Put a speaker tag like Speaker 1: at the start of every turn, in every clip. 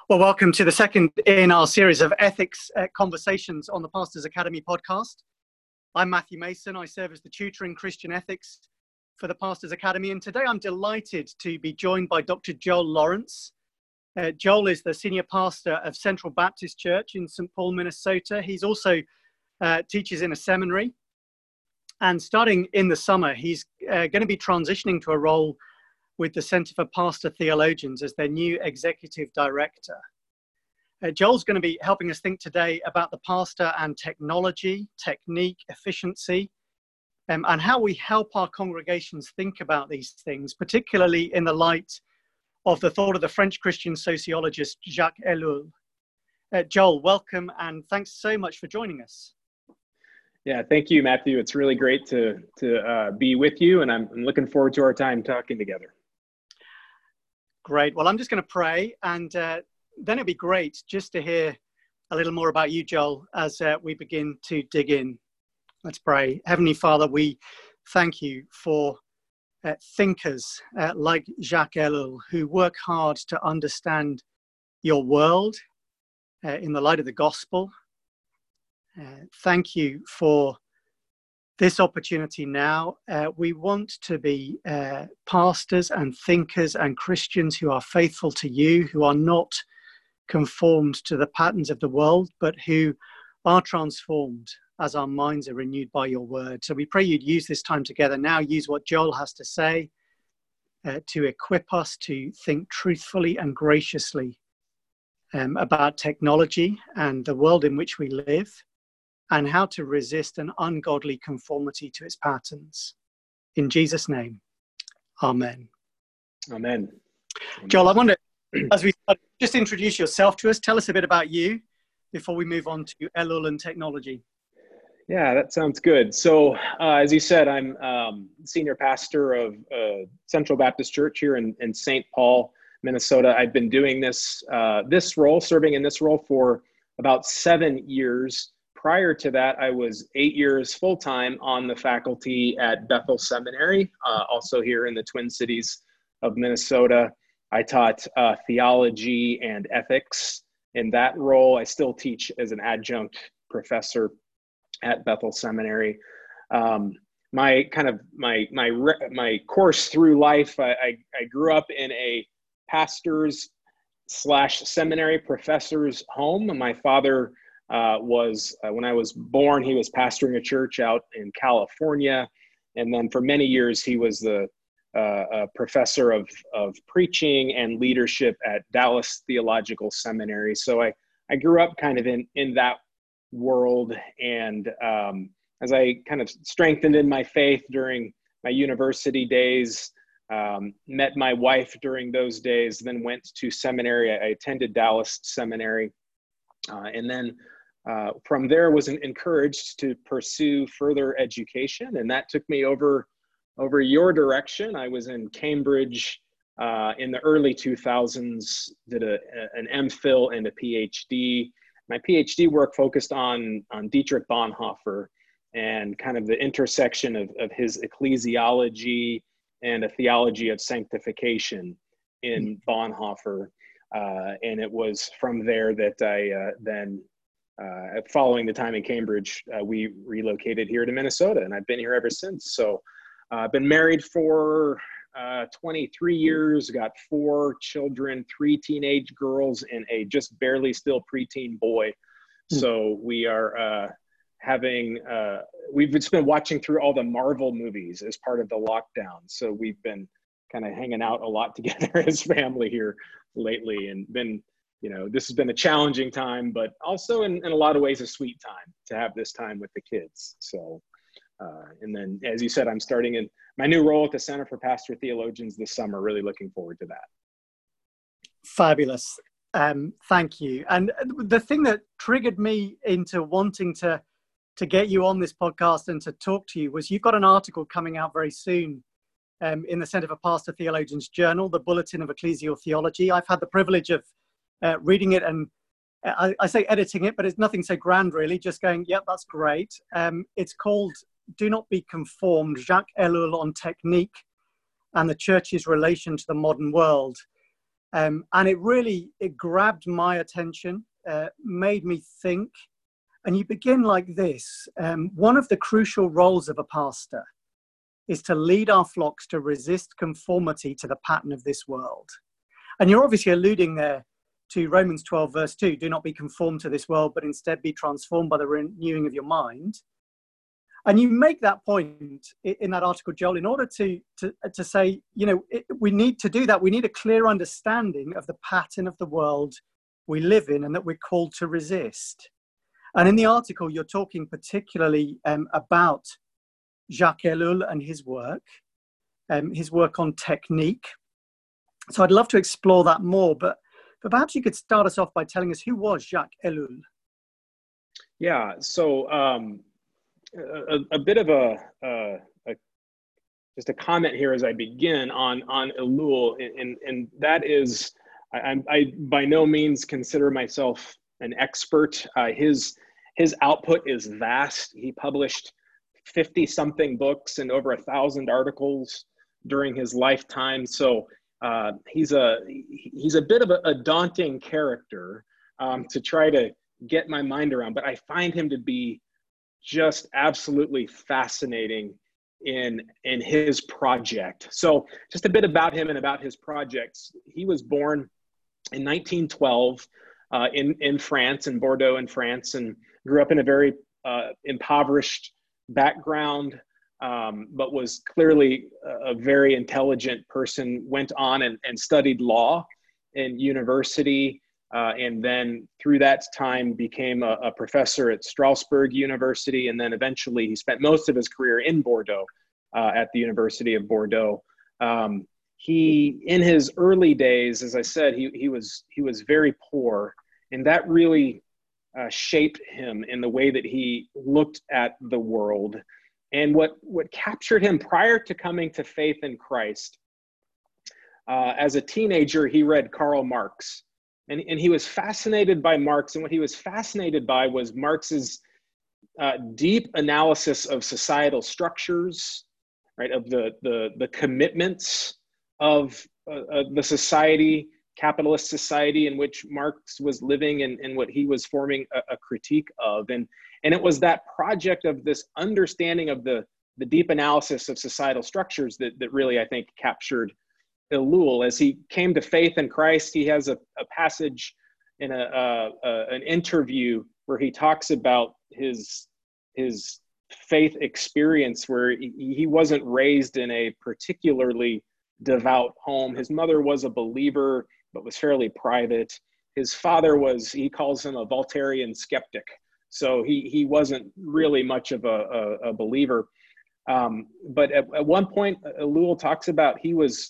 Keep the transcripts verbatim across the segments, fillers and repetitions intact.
Speaker 1: Well, welcome to the second in our series of ethics uh, conversations on the Pastors Academy podcast. I'm Matthew Mason. I serve as the tutor in Christian ethics for the Pastors Academy. And today I'm delighted to be joined by Doctor Joel Lawrence. Uh, Joel is the senior pastor of Central Baptist Church in Saint Paul, Minnesota. He's also uh, teaches in a seminary. And starting in the summer, he's uh, going to be transitioning to a role with the Center for Pastor Theologians as their new executive director. Uh, Joel's going to be helping us think today about the pastor and technology, technique, efficiency, um, and how we help our congregations think about these things, particularly in the light of the thought of the French Christian sociologist Jacques Ellul. Uh, Joel, welcome, and thanks so much for joining us.
Speaker 2: Yeah, thank you, Matthew. It's really great to, to uh, be with you, and I'm, I'm looking forward to our time talking together.
Speaker 1: Great. Well, I'm just going to pray, and uh, then it'd be great just to hear a little more about you, Joel, as uh, we begin to dig in. Let's pray. Heavenly Father, we thank you for uh, thinkers uh, like Jacques Ellul who work hard to understand your world uh, in the light of the gospel. Uh, thank you for this opportunity now. Uh, we want to be uh, pastors and thinkers and Christians who are faithful to you, who are not conformed to the patterns of the world, but who are transformed as our minds are renewed by your word. So we pray you'd use this time together now, use what Joel has to say uh, to equip us to think truthfully and graciously um, about technology and the world in which we live, and how to resist an ungodly conformity to its patterns. In Jesus' name, amen.
Speaker 2: Amen.
Speaker 1: Joel, I wonder, as we start, just introduce yourself to us. Tell us a bit about you before we move on to Ellul and technology.
Speaker 2: Yeah, that sounds good. So, uh, as you said, I'm um, senior pastor of uh, Central Baptist Church here in, in Saint Paul, Minnesota. I've been doing this, uh, this role, serving in this role for about seven years. Prior to that, I was eight years full-time on the faculty at Bethel Seminary, uh, also here in the Twin Cities of Minnesota. I taught uh, theology and ethics in that role. I still teach as an adjunct professor at Bethel Seminary. Um, my kind of my my my course through life, I, I, I grew up in a pastor's slash seminary professor's home. My father Uh, was uh, when I was born, he was pastoring a church out in California. And then for many years, he was the uh, uh, professor of, of preaching and leadership at Dallas Theological Seminary. So I, I grew up kind of in, in that world. And um, as I kind of strengthened in my faith during my university days, um, met my wife during those days, then went to seminary. I attended Dallas Seminary. Uh, and then uh, from there was encouraged to pursue further education, and that took me over over your direction. I was in Cambridge uh, in the early two thousands, did a, an MPhil and a PhD. My PhD work focused on, on Dietrich Bonhoeffer and kind of the intersection of, of his ecclesiology and a theology of sanctification in Bonhoeffer. Uh, and it was from there that I uh, then, uh, following the time in Cambridge, uh, we relocated here to Minnesota, and I've been here ever since. So uh, I've been married for uh, twenty-three years, got four children, three teenage girls, and a just barely still preteen boy. Mm. So we are uh, having, uh, we've just been watching through all the Marvel movies as part of the lockdown. So we've been kind of hanging out a lot together as family here lately, and been, you know, this has been a challenging time, but also in, in a lot of ways a sweet time to have this time with the kids. So, uh, and then as you said, I'm starting in my new role at the Center for Pastor Theologians this summer. Really looking forward to that.
Speaker 1: Fabulous. Um, thank you. And the thing that triggered me into wanting to, to get you on this podcast and to talk to you was you've got an article coming out very soon Um, in the Center for Pastor Theologians Journal, the Bulletin of Ecclesial Theology. I've had the privilege of uh, reading it, and I, I say editing it, but it's nothing so grand really, just going, yep, that's great. Um, it's called Do Not Be Conformed, Jacques Ellul on Technique and the Church's Relation to the Modern World. Um, and it really, it grabbed my attention, uh, made me think. And you begin like this. Um, one of the crucial roles of a pastor is to lead our flocks to resist conformity to the pattern of this world. And you're obviously alluding there to Romans twelve, verse two, do not be conformed to this world, but instead be transformed by the renewing of your mind. And you make that point in that article, Joel, in order to, to, to say, you know, it, we need to do that. We need a clear understanding of the pattern of the world we live in and that we're called to resist. And in the article, you're talking particularly um, about Jacques Ellul and his work, um, his work on technique. So I'd love to explore that more, but, but perhaps you could start us off by telling us, who was Jacques Ellul?
Speaker 2: Yeah, so um, a, a bit of a, a, a just a comment here as I begin on on Ellul, and and that is, I, I by no means consider myself an expert. Uh, his his output is vast. He published fifty something books and over a thousand articles during his lifetime. So uh, he's a he's a bit of a, a daunting character um, to try to get my mind around, but I find him to be just absolutely fascinating in in his project. So just a bit about him and about his projects. He was born in nineteen twelve uh, in in France, in Bordeaux, in France, and grew up in a very uh, impoverished background, um, but was clearly a, a very intelligent person. Went on and, and studied law in university, uh, and then through that time became a, a professor at Strasbourg University, and then eventually he spent most of his career in Bordeaux uh, at the University of Bordeaux. Um, he, in his early days, as I said, he he was he was very poor, and that really Uh, shaped him in the way that he looked at the world. And what, what captured him prior to coming to faith in Christ, uh, as a teenager, he read Karl Marx. And, and he was fascinated by Marx. And what he was fascinated by was Marx's uh, deep analysis of societal structures, right, of the, the, the commitments of, uh, of the society, capitalist society in which Marx was living, and, and what he was forming a, a critique of. And, and it was that project of this understanding of the, the deep analysis of societal structures that, that really, I think, captured Ellul. As he came to faith in Christ, he has a, a passage in a, a, a, an interview where he talks about his, his faith experience, where he, he wasn't raised in a particularly devout home. His mother was a believer, but was fairly private. His father was, he calls him a Voltairean skeptic. So he, he wasn't really much of a, a, a believer. Um, but at, at one point, Ellul talks about he was,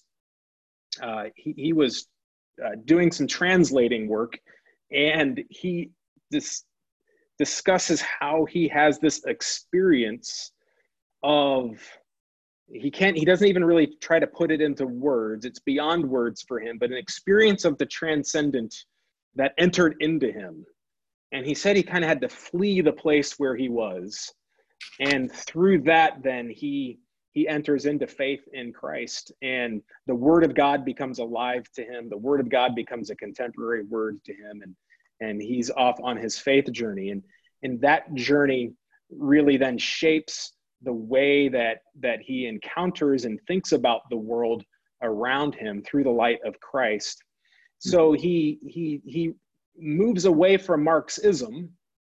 Speaker 2: uh, he, he was uh, doing some translating work, and he dis- discusses how he has this experience of, he can't, he doesn't even really try to put it into words. It's beyond words for him, but an experience of the transcendent that entered into him. And he said he kind of had to flee the place where he was. And through that, then he, he enters into faith in Christ, and the word of God becomes alive to him. The word of God becomes a contemporary word to him. And, and he's off on his faith journey. And, and that journey really then shapes the way that that he encounters and thinks about the world around him through the light of Christ. So he he he moves away from Marxism,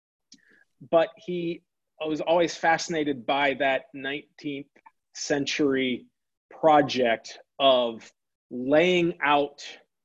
Speaker 2: but he was always fascinated by that nineteenth century project of laying out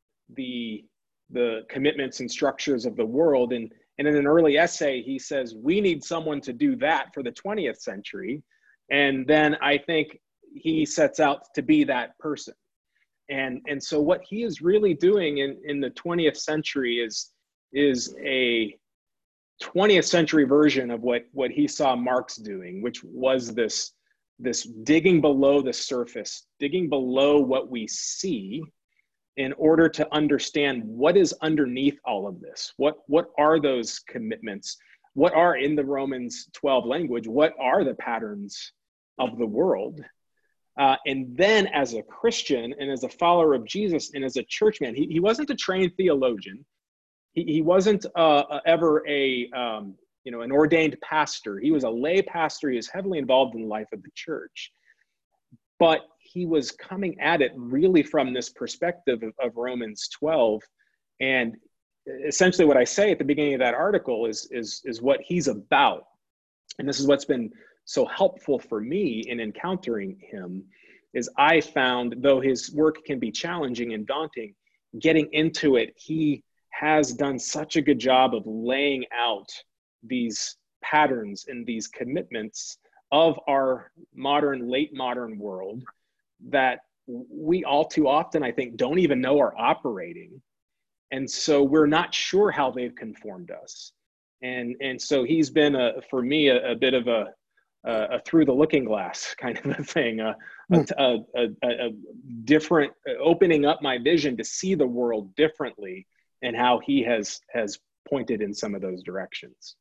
Speaker 2: the the commitments and structures of the world. And, and in an early essay, he says, we need someone to do that for the twentieth century. And then I think he sets out to be that person. And, and so what he is really doing in, in the twentieth century is, is a twentieth century version of what, what he saw Marx doing, which was this, this digging below the surface, digging below what we see in order to understand what is underneath all of this. What, what are those commitments? What are, in the Romans twelve language, what are the patterns of the world? Uh, and then as a Christian and as a follower of Jesus and as a churchman, he, he wasn't a trained theologian. He, he wasn't uh, ever a, um, you know, an ordained pastor. He was a lay pastor. He was heavily involved in the life of the church. But he was coming at it really from this perspective of, of Romans twelve. And essentially what I say at the beginning of that article is, is, is what he's about. And this is what's been so helpful for me in encountering him, is I found, though his work can be challenging and daunting, getting into it, he has done such a good job of laying out these patterns and these commitments of our modern, late modern world that we all too often, I think, don't even know are operating. And so we're not sure how they've conformed us. And, and so he's been, a, for me, a, a bit of a, a, a through the looking glass kind of a thing, a, a, a, a, a different, opening up my vision to see the world differently, and how he has, has pointed in some of those directions.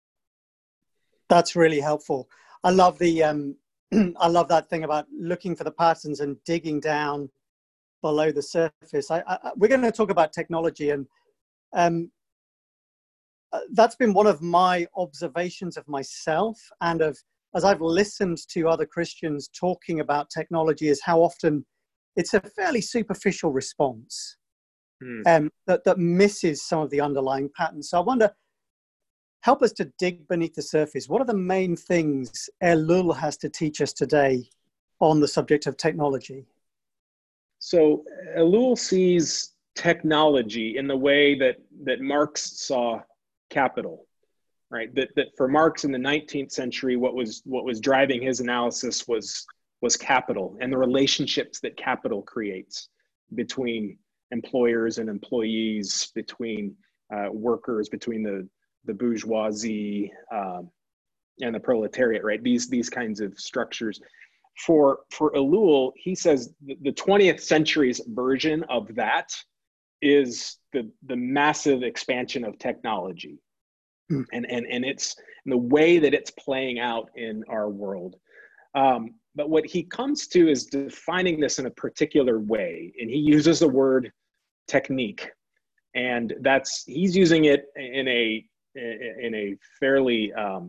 Speaker 1: That's really helpful. I love the, um, I love that thing about looking for the patterns and digging down below the surface. I, I, we're going to talk about technology, and um, that's been one of my observations of myself and of, as I've listened to other Christians talking about technology, is how often it's a fairly superficial response mm. um, that, that misses some of the underlying patterns. So I wonder, help us to dig beneath the surface. What are the main things Elul has to teach us today on the subject of technology?
Speaker 2: So Elul sees technology in the way that, that Marx saw capital, right? That, that for Marx in the nineteenth century, what was, what was driving his analysis was, was capital and the relationships that capital creates between employers and employees, between uh, workers, between the, the bourgeoisie um, and the proletariat, right? These, these kinds of structures. For, for Elul, he says the twentieth century's version of that is the, the massive expansion of technology mm. and, and, and it's and the way that it's playing out in our world. Um, but what he comes to is defining this in a particular way. And he uses the word technique. And that's, he's using it in a, in a fairly um,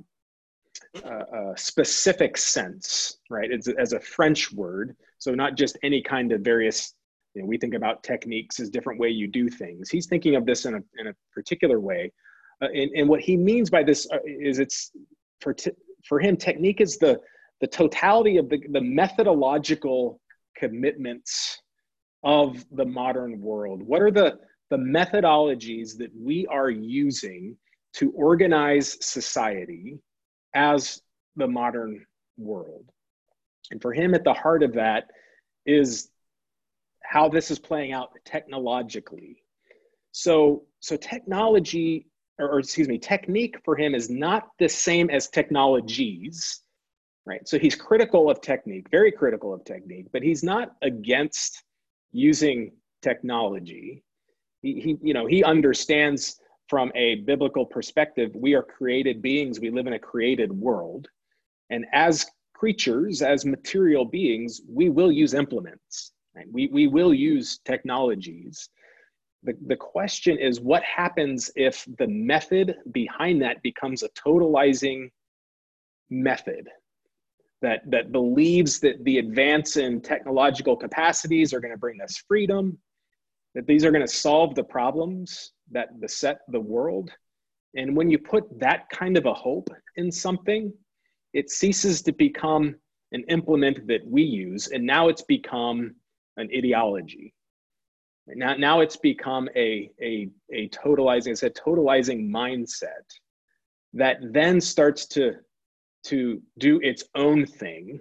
Speaker 2: uh, uh, specific sense, right? It's as a French word. So not just any kind of various, you know, we think about techniques as different way you do things. He's thinking of this in a, in a particular way. Uh, and, and what he means by this uh, is it's, for, t for him, technique is the, the totality of the, the methodological commitments of the modern world. What are the, the methodologies that we are using to organize society as the modern world? And for him, at the heart of that is how this is playing out technologically. So, so technology, or, or excuse me, technique for him is not the same as technologies, right? So he's critical of technique, very critical of technique, but he's not against using technology. He, he you know, he understands from a biblical perspective, we are created beings, we live in a created world. And as creatures, as material beings, we will use implements, right? We, we will use technologies. The, the question is, what happens if the method behind that becomes a totalizing method that, that believes that the advance in technological capacities are going to bring us freedom, that these are going to solve the problems that beset the world? And when you put that kind of a hope in something, it ceases to become an implement that we use, and now it's become an ideology. Now, now it's become a, a, a totalizing, it's a totalizing mindset that then starts to, to do its own thing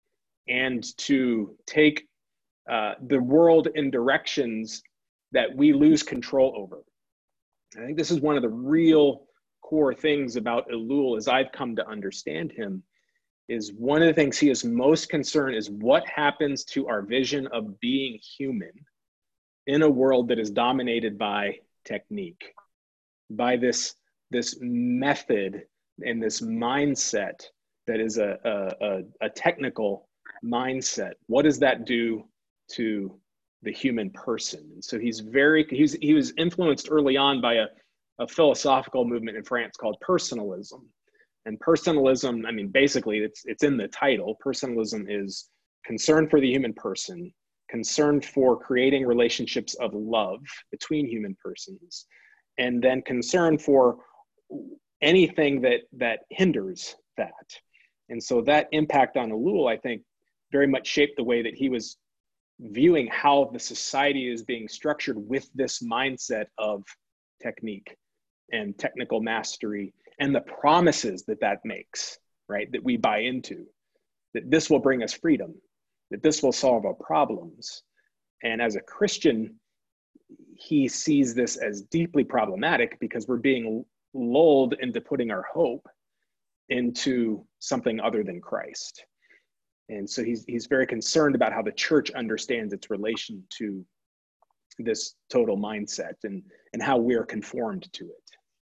Speaker 2: and to take uh, the world in directions that we lose control over. I think this is one of the real core things about Elul, as I've come to understand him, is one of the things he is most concerned is what happens to our vision of being human in a world that is dominated by technique, by this, this method and this mindset that is a, a, a technical mindset, what does that do to the human person? And so he's very, he's, he was influenced early on by a, a philosophical movement in France called personalism. And personalism, I mean, basically it's, it's in the title. Personalism is concern for the human person, concern for creating relationships of love between human persons, and then concern for anything that, that hinders that. And so that impact on Ellul, I think, very much shaped the way that he was viewing how the society is being structured with this mindset of technique and technical mastery and the promises that that makes, right? That we buy into, that this will bring us freedom, that this will solve our problems. And as a Christian, he sees this as deeply problematic because we're being lulled into putting our hope into something other than Christ. And so he's, he's very concerned about how the church understands its relation to this total mindset and, and how we're conformed to it.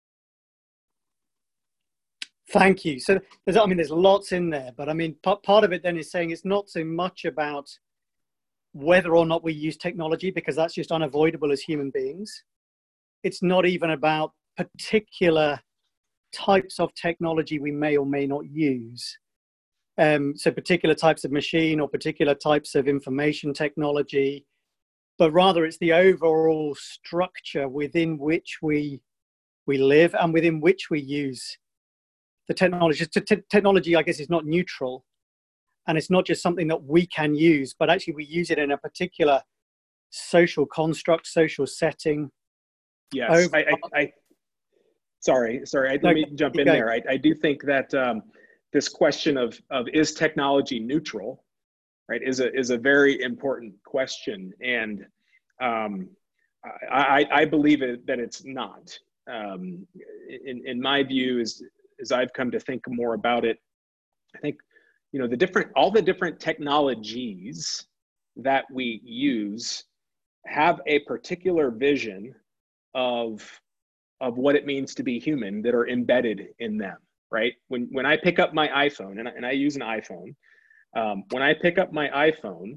Speaker 1: Thank you. So there's, I mean, there's lots in there, but I mean, p- part of it then is saying it's not so much about whether or not we use technology, because that's just unavoidable as human beings. It's not even about particular types of technology we may or may not use. Um, so particular types of machine or particular types of information technology, but rather it's the overall structure within which we we live and within which we use the technology. T- t- technology, I guess, is not neutral, and it's not just something that we can use, but actually we use it in a particular social construct, social setting.
Speaker 2: Yes, Over- I, I, I sorry, sorry, I, let no, me jump in there. I, I do think that um, this question of, of is technology neutral, right, is a, is a very important question. And um, I, I believe it, that it's not. Um, in, in my view, as, as I've come to think more about it, I think, you know, the different, all the different technologies that we use have a particular vision of, of what it means to be human that are embedded in them. Right? When, when I pick up my iPhone, and I, and I use an iPhone, um, when I pick up my iPhone,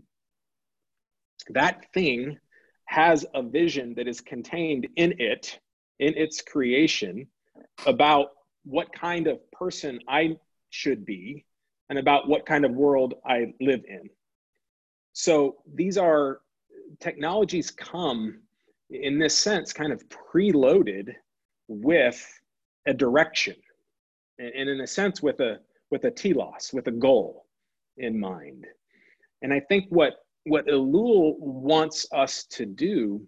Speaker 2: that thing has a vision that is contained in it, in its creation, about what kind of person I should be and about what kind of world I live in. So these are, technologies come in this sense kind of preloaded with a direction. And in a sense with a with a telos, with a goal in mind. And I think what what Ellul wants us to do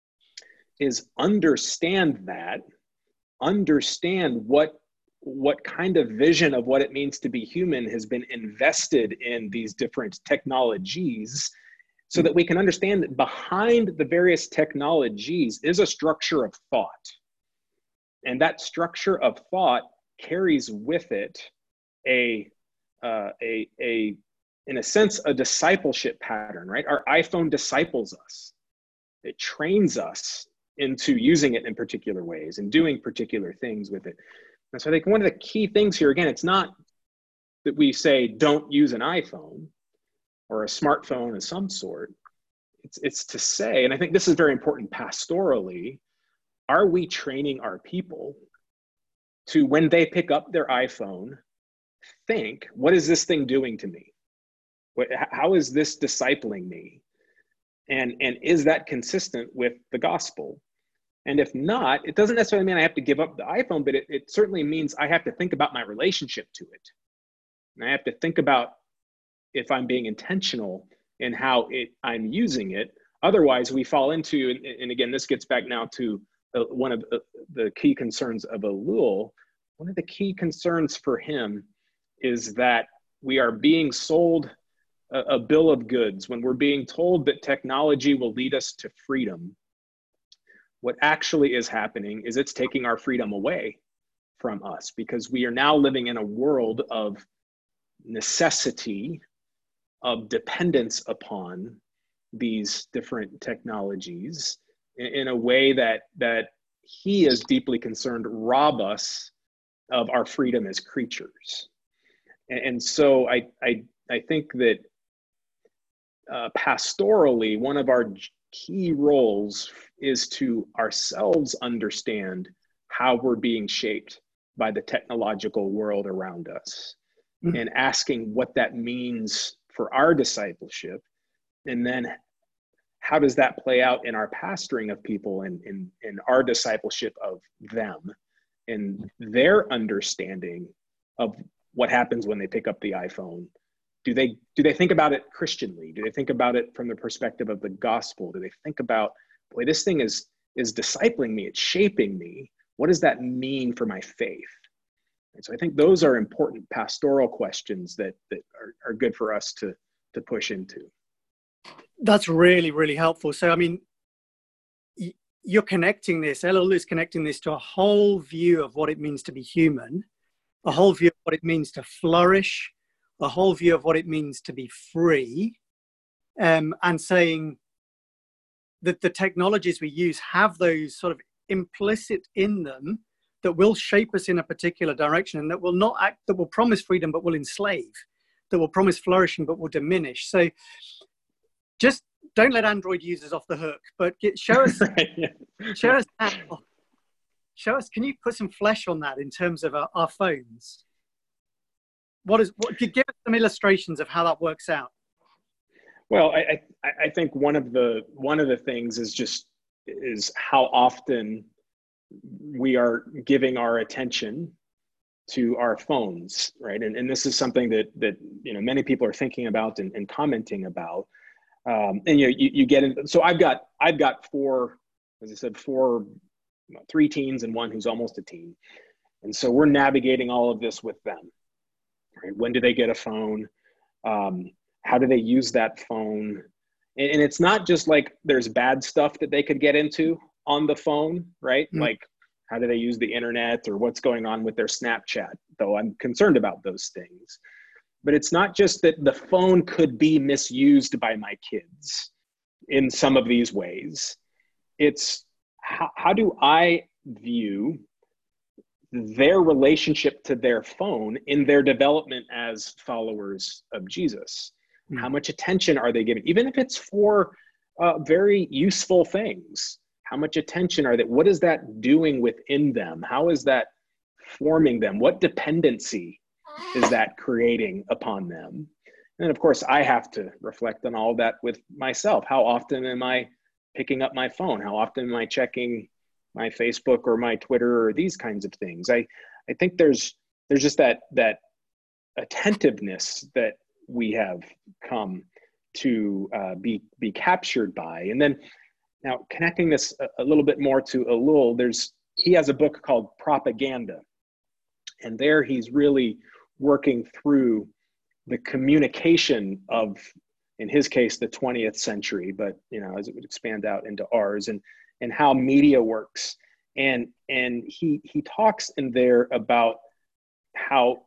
Speaker 2: is understand that, understand what what kind of vision of what it means to be human has been invested in these different technologies, so that we can understand that behind the various technologies is a structure of thought. And that structure of thought carries with it a, uh, a, a, in a sense, a discipleship pattern, right? Our iPhone disciples us. It trains us into using it in particular ways and doing particular things with it. And so I think one of the key things here, again, it's not that we say, don't use an iPhone or a smartphone of some sort. It's, it's to say, and I think this is very important pastorally, are we training our people to, when they pick up their iPhone, think, what is this thing doing to me? What, how is this discipling me? And, and is that consistent with the gospel? And if not, it doesn't necessarily mean I have to give up the iPhone, but it, it certainly means I have to think about my relationship to it. And I have to think about if I'm being intentional in how it, I'm using it. Otherwise, we fall into, and, and again, this gets back now to uh, one of the, the key concerns of Ellul. One of the key concerns for him is that we are being sold a, a bill of goods. When we're being told that technology will lead us to freedom, what actually is happening is it's taking our freedom away from us, because we are now living in a world of necessity, of dependence upon these different technologies in, in a way that, that he is deeply concerned rob us of our freedom as creatures. And, and so I, I, I think that uh, pastorally, one of our key roles is to ourselves understand how we're being shaped by the technological world around us, mm-hmm. and asking what that means for our discipleship. And then how does that play out in our pastoring of people and in, in, in our discipleship of them and their understanding of what happens when they pick up the iPhone? Do they, do they think about it Christianly? Do they think about it from the perspective of the gospel? Do they think about, boy, this thing is, is discipling me, it's shaping me. What does that mean for my faith? And so I think those are important pastoral questions that, that are, are good for us to, to push into.
Speaker 1: That's really, really helpful. So, I mean, you're connecting this, L L is connecting this to a whole view of what it means to be human, a whole view of what it means to flourish, a whole view of what it means to be free, um, and saying that the technologies we use have those sort of implicit in them that will shape us in a particular direction, and that will not act, that will promise freedom but will enslave, that will promise flourishing but will diminish. So just don't let Android users off the hook, but get, show us, right, yeah. show us how, show us, can you put some flesh on that in terms of our, our phones? What is, what, give us some illustrations of how that works out.
Speaker 2: Well, I, I, I think one of the, one of the things is just, is how often we are giving our attention to our phones, right? And, and this is something that, that, you know, many people are thinking about and, and commenting about. Um, and, you know, you, you get in, so I've got, I've got four, as I said, four, three teens and one who's almost a teen. And so we're navigating all of this with them, right? When do they get a phone? Um, how do they use that phone? And, and it's not just like there's bad stuff that they could get into on the phone, right? Mm-hmm. Like, how do they use the internet or what's going on with their Snapchat? Though I'm concerned about those things. But it's not just that the phone could be misused by my kids in some of these ways. It's how, how do I view their relationship to their phone in their development as followers of Jesus? Mm-hmm. How much attention are they giving? Even if it's for uh, very useful things, how much attention are they? What is that doing within them? How is that forming them? What dependency is that creating upon them? And of course, I have to reflect on all that with myself. How often am I picking up my phone? How often am I checking my Facebook or my Twitter or these kinds of things? I, I think there's there's just that that attentiveness that we have come to uh, be be captured by. And then now connecting this a, a little bit more to Elul, there's he has a book called Propaganda, and there he's really working through the communication of, in his case, the twentieth century, but you know, as it would expand out into ours, and and how media works. And and he he talks in there about how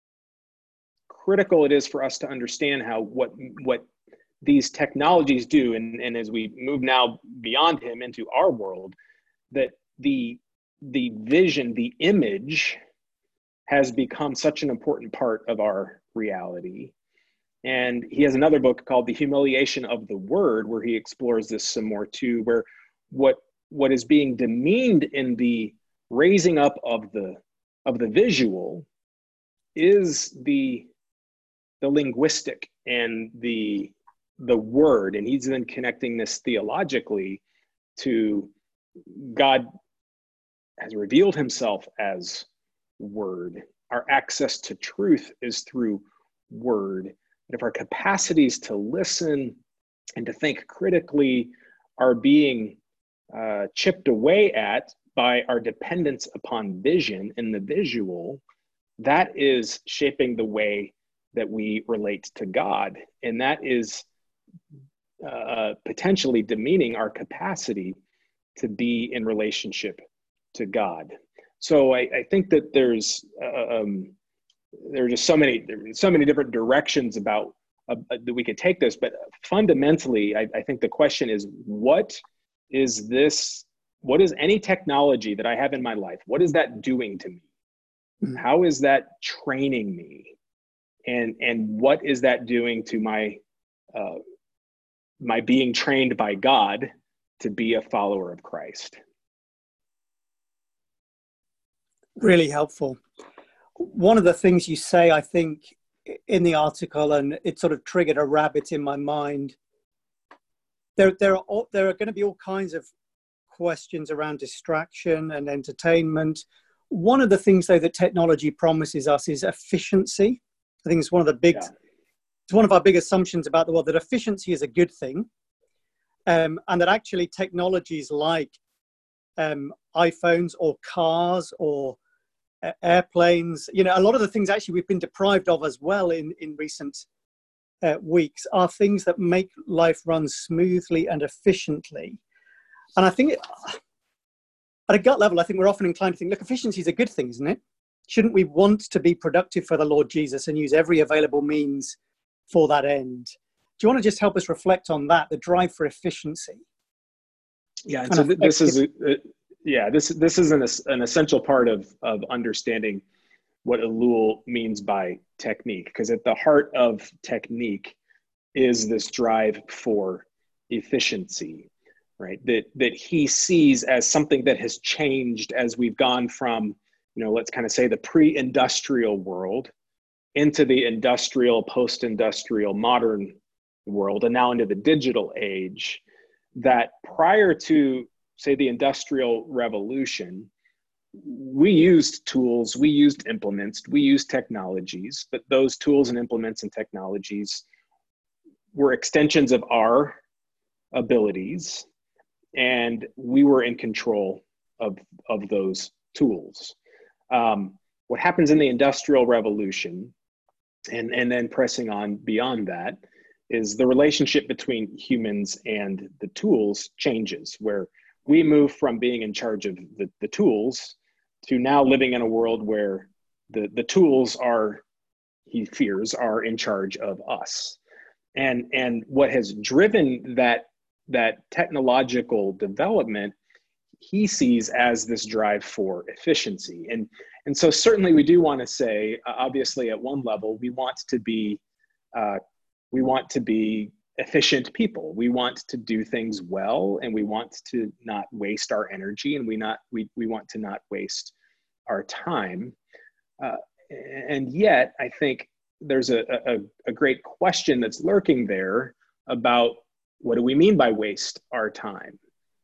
Speaker 2: critical it is for us to understand how what what these technologies do, and, and as we move now beyond him into our world, that the the vision, the image has become such an important part of our reality. And he has another book called The Humiliation of the Word, where he explores this some more too, where what what is being demeaned in the raising up of the of the visual is the the linguistic and the the word. And he's then connecting this theologically to God has revealed himself as word. Our access to truth is through word. But if our capacities to listen and to think critically are being uh, chipped away at by our dependence upon vision and the visual, that is shaping the way that we relate to God. And that is uh, potentially demeaning our capacity to be in relationship to God. So I, I think that there's uh, um, there are just so many so many different directions about uh, that we could take this, but fundamentally, I, I think the question is, what is this? What is any technology that I have in my life? What is that doing to me? Mm-hmm. How is that training me? And and what is that doing to my uh, my being trained by God to be a follower of Christ.
Speaker 1: Really helpful. One of the things you say, I think, in the article, and it sort of triggered a rabbit in my mind, there, there are all, there are going to be all kinds of questions around distraction and entertainment. One of the things, though, that technology promises us is efficiency. I think it's one of the big, yeah. it's one of our big assumptions about the world, that efficiency is a good thing, um, and that actually technologies like um, iPhones or cars or uh, airplanes, you know, a lot of the things actually we've been deprived of as well in, in recent uh, weeks are things that make life run smoothly and efficiently. And I think it, at a gut level, I think we're often inclined to think, look, efficiency is a good thing, isn't it? Shouldn't we want to be productive for the Lord Jesus and use every available means for that end? Do you want to just help us reflect on that, the drive for efficiency?
Speaker 2: Yeah, and so th- this is, a, a, yeah, this this is an, an essential part of, of understanding what Ellul means by technique, because at the heart of technique is this drive for efficiency, right? That that he sees as something that has changed as we've gone from, you know, let's kind of say the pre-industrial world into the industrial, post-industrial, modern world, and now into the digital age. That prior to, say, the Industrial Revolution, we used tools, we used implements, we used technologies, but those tools and implements and technologies were extensions of our abilities, and we were in control of, of those tools. Um, what happens in the Industrial Revolution, and, and then pressing on beyond that, is the relationship between humans and the tools changes, where we move from being in charge of the, the tools to now living in a world where the, the tools are, he fears, are in charge of us. And, and what has driven that, that technological development, he sees as this drive for efficiency. And, and so certainly we do want to say, uh, obviously at one level, we want to be, uh, we want to be efficient people. We want to do things well, and we want to not waste our energy, and we not we we want to not waste our time. Uh, and yet, I think there's a, a a great question that's lurking there about what do we mean by waste our time?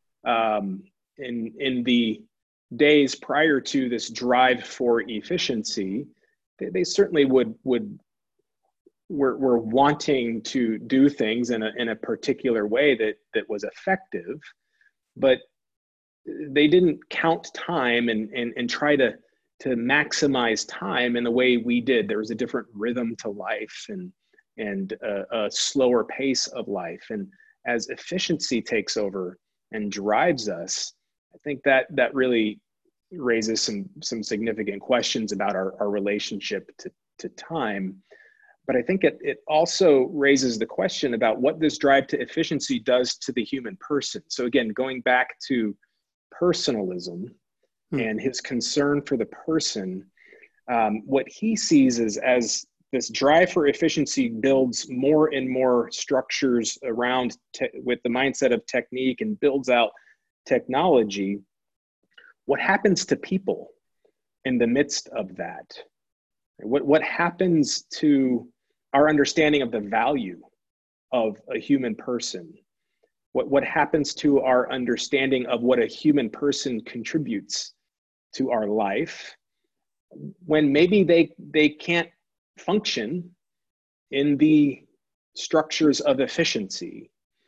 Speaker 2: Um, in in the days prior to this drive for efficiency, they, they certainly would would. We're, we're wanting to do things in a, in a particular way that, that was effective, but they didn't count time and, and, and try to, to maximize time in the way we did. There was a different rhythm to life and, and a, a slower pace of life. And as efficiency takes over and drives us, I think that, that really raises some, some significant questions about our, our relationship to, to time. But I think it, it also raises the question about what this drive to efficiency does to the human person. So again, going back to personalism hmm. and his concern for the person, um, what he sees is as this drive for efficiency builds more and more structures around te- with the mindset of technique and builds out technology, what happens to people in the midst of that? What, what happens to our understanding of the value of a human person? What, what happens to our understanding of what a human person contributes to our life when maybe they, they can't function in the structures of efficiency?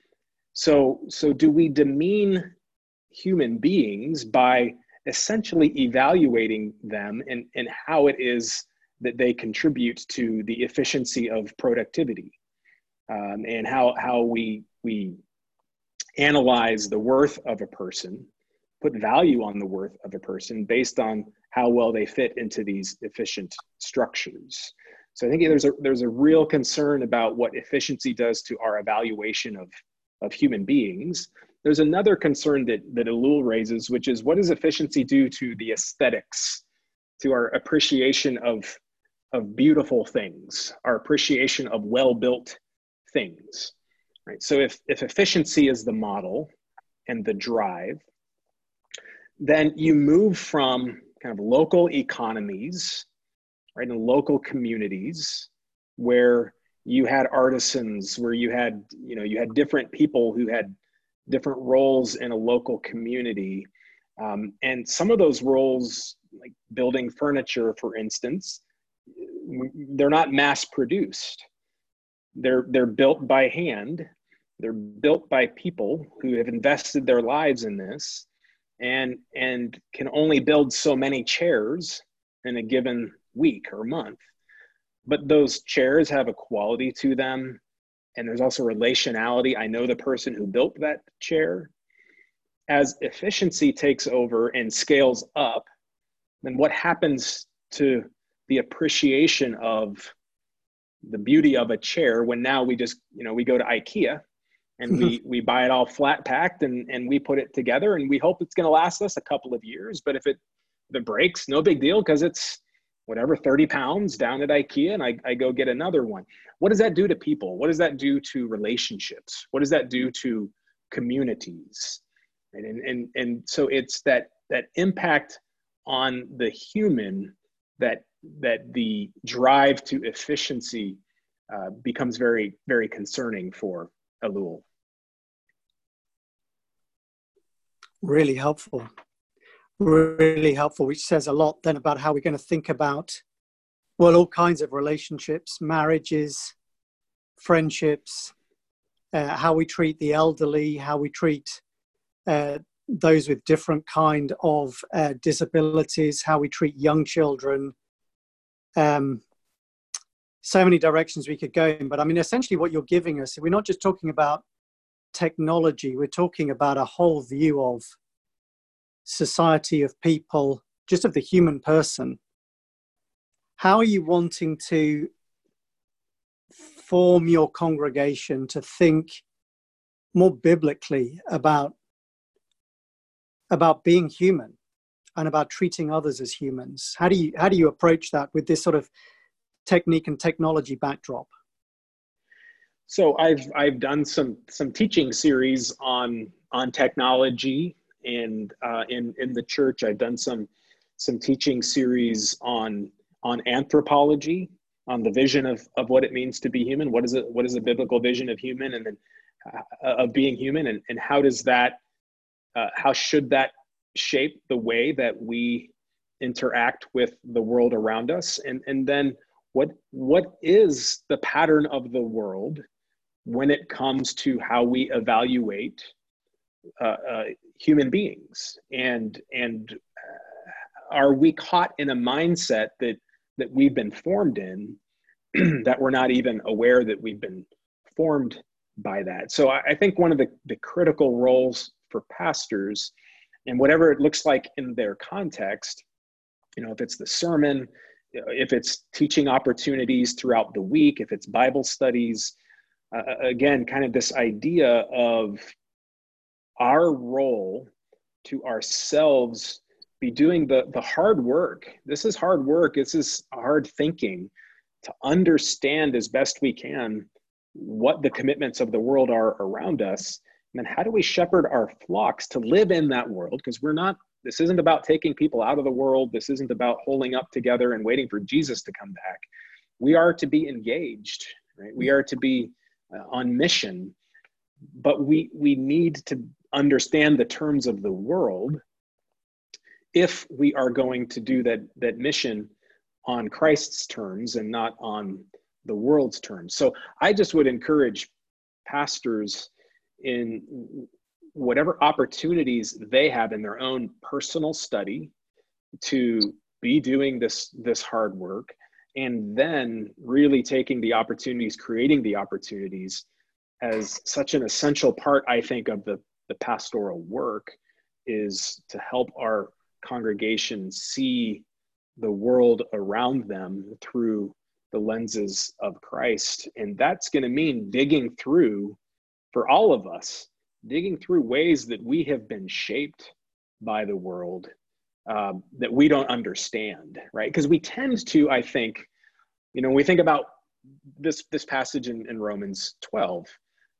Speaker 2: So, so do we demean human beings by essentially evaluating them and, and how it is that they contribute to the efficiency of productivity, um, and how, how we, we analyze the worth of a person, put value on the worth of a person based on how well they fit into these efficient structures. So I think there's a, there's a real concern about what efficiency does to our evaluation of, of human beings. There's another concern that, that Ellul raises, which is what does efficiency do to the aesthetics, to our appreciation of of beautiful things, our appreciation of well-built things. right? So if, if efficiency is the model and the drive, then you move from kind of local economies, right, and local communities where you had artisans, where you had, you know, you had different people who had different roles in a local community. Um, and some of those roles, like building furniture, for instance, they're not mass produced. They're, they're built by hand. They're built by people who have invested their lives in this, and, and can only build so many chairs in a given week or month. But those chairs have a quality to them, and there's also relationality. I know the person who built that chair. As efficiency takes over and scales up, then what happens to the appreciation of the beauty of a chair when now we just, you know, we go to IKEA and we, we buy it all flat packed and, and we put it together and we hope it's going to last us a couple of years. But if it, if it breaks, no big deal, because it's whatever, thirty pounds down at IKEA, and I, I go get another one. What does that do to people? What does that do to relationships? What does that do to communities? And, and, and, and so it's that, that impact on the human that, that the drive to efficiency uh, becomes very, very concerning for Elul.
Speaker 1: Really helpful. Really helpful, which says a lot then about how we're going to think about, well, all kinds of relationships, marriages, friendships, uh, how we treat the elderly, how we treat uh, those with different kind of uh, disabilities, how we treat young children. Um, so many directions we could go in, but I mean, essentially what you're giving us, we're not just talking about technology, we're talking about a whole view of society, of people, just of the human person. How are you wanting to form your congregation to think more biblically about, about being human and about treating others as humans? How do you, how do you approach that with this sort of technique and technology backdrop?
Speaker 2: So I've, I've done some, some teaching series on, on technology. And uh, in, in the church, I've done some, some teaching series on, on anthropology, on the vision of, of what it means to be human. What is it? What is a biblical vision of human, and then uh, of being human, and, and how does that, uh, how should that shape the way that we interact with the world around us? And, and then what, what is the pattern of the world when it comes to how we evaluate uh, uh, human beings? And, and uh, are we caught in a mindset that, that we've been formed in that we're not even aware that we've been formed by that? So I, I think one of the, the critical roles for pastors, and whatever it looks like in their context, you know, if it's the sermon, if it's teaching opportunities throughout the week, if it's Bible studies, uh, again, kind of this idea of our role to ourselves be doing the, the hard work. This is hard work. This is hard thinking to understand as best we can what the commitments of the world are around us. And then how do we shepherd our flocks to live in that world? Because we're not, this isn't about taking people out of the world. This isn't about holding up together and waiting for Jesus to come back. We are to be engaged, right? We are to be uh, on mission, but we, we need to understand the terms of the world if we are going to do that, that mission on Christ's terms and not on the world's terms. So I just would encourage pastors in whatever opportunities they have in their own personal study to be doing this, this hard work, and then really taking the opportunities, creating the opportunities as such an essential part, I think, of the, the pastoral work, is to help our congregation see the world around them through the lenses of Christ. And that's going to mean digging through, for all of us, digging through ways that we have been shaped by the world um, that we don't understand, right? Because we tend to, I think, you know, when we think about this, this passage in, in Romans twelve,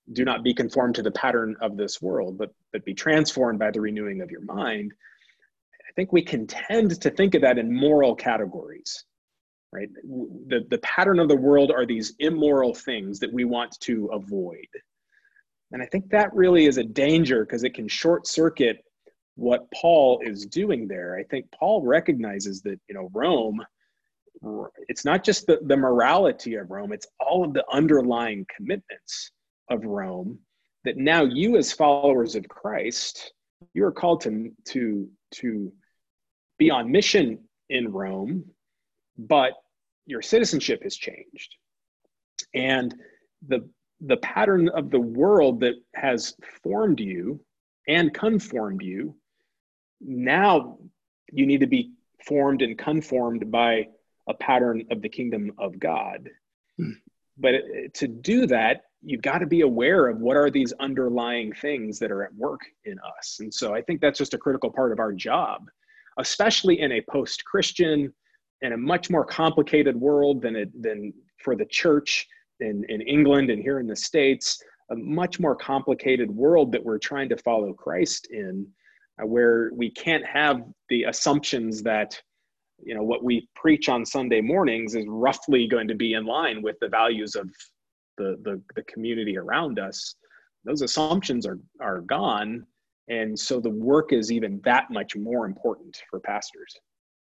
Speaker 2: do not be conformed to the pattern of this world, but, but be transformed by the renewing of your mind. I think we can tend to think of that in moral categories, right? The, the pattern of the world are these immoral things that we want to avoid. And I think that really is a danger because it can short circuit what Paul is doing there. I think Paul recognizes that, you know, Rome, it's not just the, the morality of Rome, it's all of the underlying commitments of Rome that now you as followers of Christ, you are called to, to, to be on mission in Rome, but your citizenship has changed. And the, the pattern of the world that has formed you and conformed you, now you need to be formed and conformed by a pattern of the kingdom of God. Hmm. But it, to do that, you've got to be aware of what are these underlying things that are at work in us. And so I think that's just a critical part of our job, especially in a post-Christian and a much more complicated world than it, than for the church in, in England and here in the States, a much more complicated world that we're trying to follow Christ in, uh, where we can't have the assumptions that, you know, what we preach on Sunday mornings is roughly going to be in line with the values of the, the, the community around us. Those assumptions are, are gone. And so the work is even that much more important for pastors.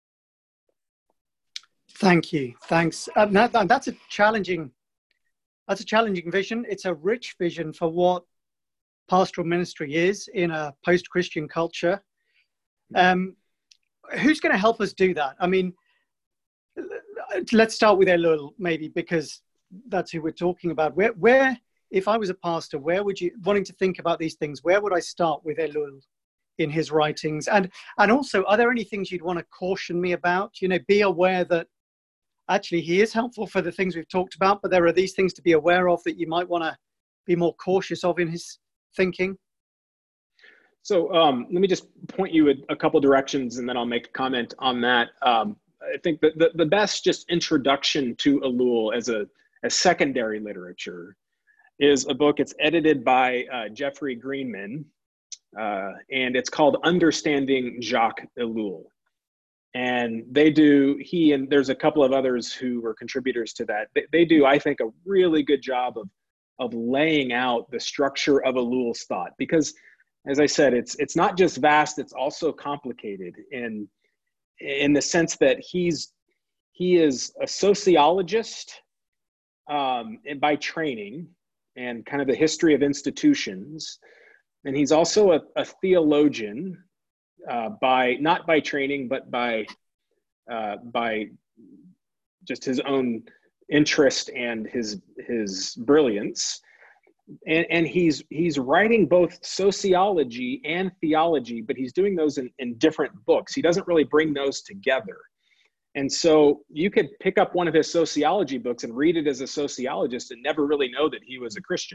Speaker 1: Thank you. Thanks. Um, that, that's a challenging, that's a challenging vision. It's a rich vision for what pastoral ministry is in a post-Christian culture. Um, who's going to help us do that? I mean, let's start with Elul maybe, because that's who we're talking about. Where, where, if I was a pastor, where would you, wanting to think about these things, where would I start with Elul in his writings? And, and also, are there any things you'd want to caution me about? You know, be aware that actually he is helpful for the things we've talked about, but there are these things to be aware of that you might want to be more cautious of in his thinking.
Speaker 2: So um, let me just point you in a couple directions and then I'll make a comment on that. Um, I think that the, the best just introduction to Elul as a as secondary literature is a book. It's edited by uh, Jeffrey Greenman, uh, and it's called Understanding Jacques Ellul. And they do, he and there's a couple of others who were contributors to that. They, they do, I think, a really good job of, of laying out the structure of Ellul's thought. Because, as I said, it's it's not just vast, it's also complicated in, in the sense that he's he is a sociologist um, and by training and kind of the history of institutions. And he's also a, a theologian uh, by, not by training, but by, uh, by just his own interest and his, his brilliance. And, and he's, he's writing both sociology and theology, but he's doing those in, in different books. He doesn't really bring those together. And so you could pick up one of his sociology books and read it as a sociologist and never really know that he was a Christian.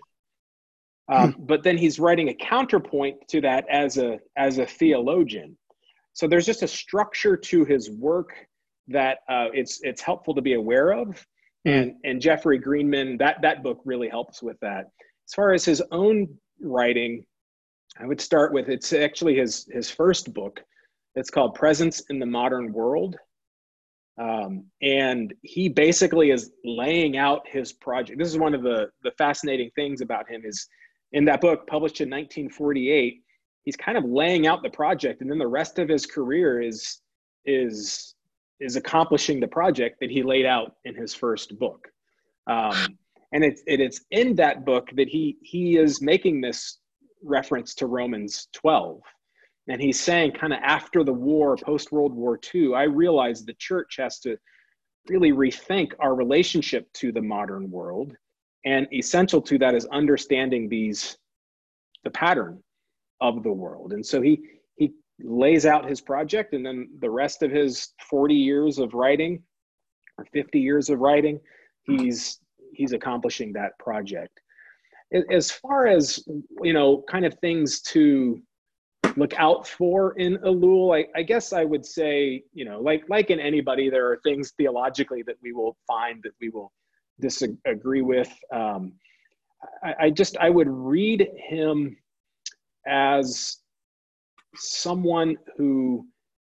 Speaker 2: Um, hmm. But then he's writing a counterpoint to that as a, as a theologian. So there's just a structure to his work that uh, it's, it's helpful to be aware of. Hmm. And, and Jeffrey Greenman, that, that book really helps with that. As far as his own writing, I would start with, it's actually his, his first book. It's called Presence in the Modern World. Um, and he basically is laying out his project. This is one of the, the fascinating things about him is in that book published in nineteen forty-eight, he's kind of laying out the project. And then the rest of his career is, is, is accomplishing the project that he laid out in his first book. Um, and it's, it, it's in that book that he, he is making this reference to Romans twelve. And he's saying kind of after the war, post-World War Two, I realized the church has to really rethink our relationship to the modern world. And essential to that is understanding these, the pattern of the world. And so he, he lays out his project, and then the rest of his forty years of writing or fifty years of writing, he's, he's accomplishing that project. As far as, you know, kind of things to look out for in Ellul, I, I guess I would say, you know, like like in anybody, there are things theologically that we will find that we will disagree with. Um, I, I just, I would read him as someone who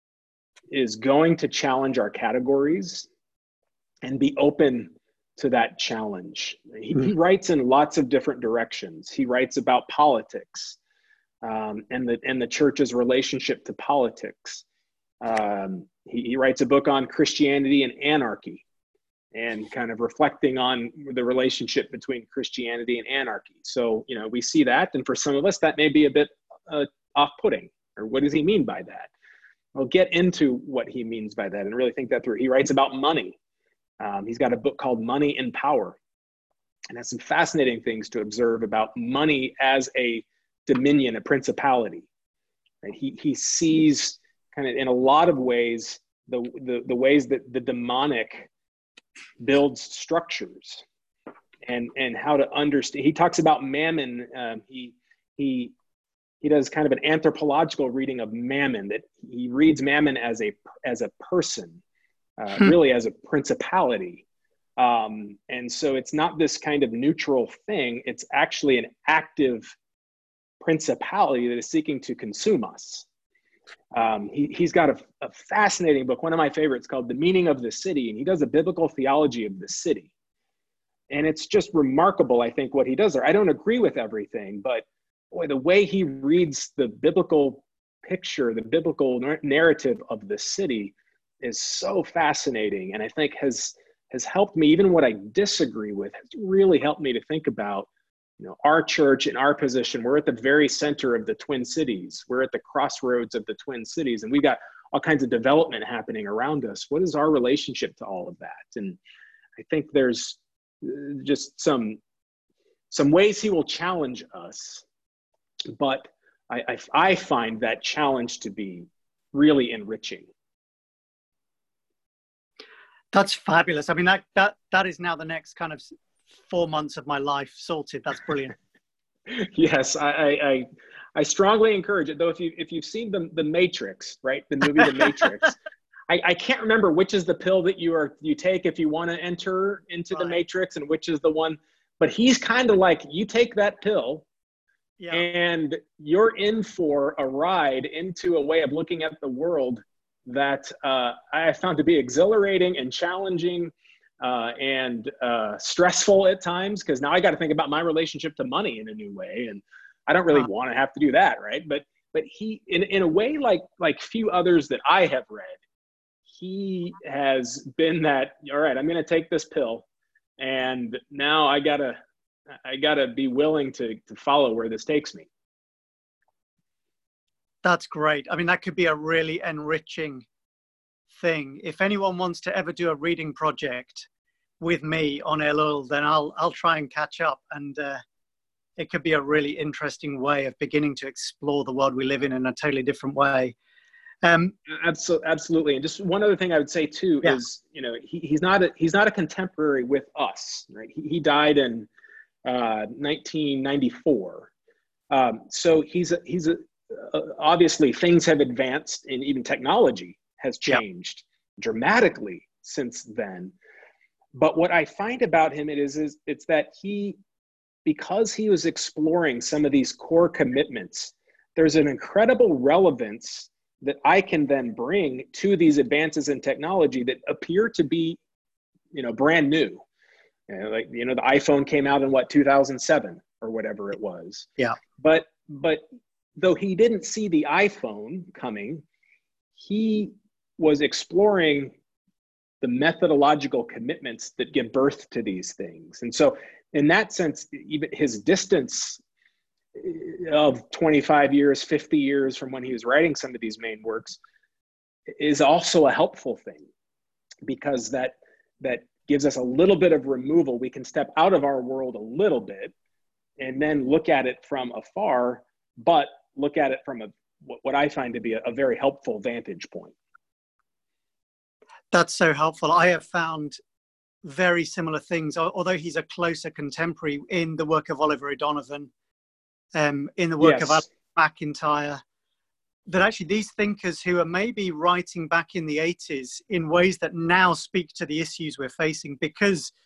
Speaker 2: is going to challenge our categories and be open to that challenge. He,
Speaker 1: Mm.
Speaker 2: he writes in lots of different directions. He writes about politics um, and the and the church's relationship to politics. Um, he, he writes a book on Christianity and anarchy, and kind of reflecting on the relationship between Christianity and anarchy. So, you know, we see that, and for some of us, that may be a bit uh, off-putting, or what does he mean by that? We'll get into what he means by that and really think that through. He writes about money. Um, he's got a book called Money and Power, and has some fascinating things to observe about money as a dominion, a principality. Right? He, he sees kind of in a lot of ways, the, the, the ways that the demonic builds structures, and, and how to understand. He talks about mammon. Um, he, he, he does kind of an anthropological reading of mammon, that he reads mammon as a, as a person, uh, hmm. really as a principality. Um, and so it's not this kind of neutral thing. It's actually an active principality that is seeking to consume us. Um, he, he's got a, a fascinating book, one of my favorites, called The Meaning of the City. And he does a biblical theology of the city. And it's just remarkable, I think, what he does there. I don't agree with everything, but boy, the way he reads the biblical picture, the biblical narrative of the city is so fascinating. And I think has, has helped me, even what I disagree with, has really helped me to think about, you know, our church and our position. We're at the very center of the Twin Cities. We're at the crossroads of the Twin Cities, and we've got all kinds of development happening around us. What is our relationship to all of that? And I think there's just some, some ways he will challenge us, but I, I, I find that challenge to be really enriching.
Speaker 1: That's fabulous. I mean, that, that, that is now the next kind of four months of my life sorted. That's brilliant.
Speaker 2: Yes, I, I I strongly encourage it. Though, if you if you've seen the the Matrix, right, the movie The Matrix, I, I can't remember which is the pill that you are you take if you want to enter into right. the Matrix, and which is the one. But he's kind of like, you take that pill, yeah. and you're in for a ride into a way of looking at the world that uh, I found to be exhilarating and challenging. Uh, and uh, stressful at times, because now I got to think about my relationship to money in a new way, and I don't really uh, want to have to do that, right? But but he, in in a way like like few others that I have read, he has been that. All right, I'm going to take this pill, and now I gotta I gotta be willing to to follow where this takes me.
Speaker 1: That's great. I mean, that could be a really enriching thing. If anyone wants to ever do a reading project with me on Elul, then I'll I'll try and catch up, and uh, it could be a really interesting way of beginning to explore the world we live in in a totally different way. Um,
Speaker 2: absolutely, absolutely. And just one other thing I would say too yeah. is, you know, he, he's not a, he's not a contemporary with us, right? He, he died in uh, nineteen ninety-four, um, so he's a, he's a, uh, obviously things have advanced, and even technology has changed yep. dramatically since then. But what I find about him it is, is it's that he, because he was exploring some of these core commitments, there's an incredible relevance that I can then bring to these advances in technology that appear to be, you know, brand new. You know, like, you know, the iPhone came out in what, two thousand seven or whatever it was.
Speaker 1: Yeah.
Speaker 2: But, but though he didn't see the iPhone coming, he was exploring the methodological commitments that give birth to these things. And so in that sense, even his distance of twenty-five years, fifty years from when he was writing some of these main works is also a helpful thing, because that, that gives us a little bit of removal. We can step out of our world a little bit and then look at it from afar, but look at it from a, what I find to be a, a very helpful vantage point.
Speaker 1: That's so helpful. I have found very similar things, although he's a closer contemporary, in the work of Oliver O'Donovan, um, in the work yes. of Alex McIntyre, that actually these thinkers who are maybe writing back in the eighties in ways that now speak to the issues we're facing, because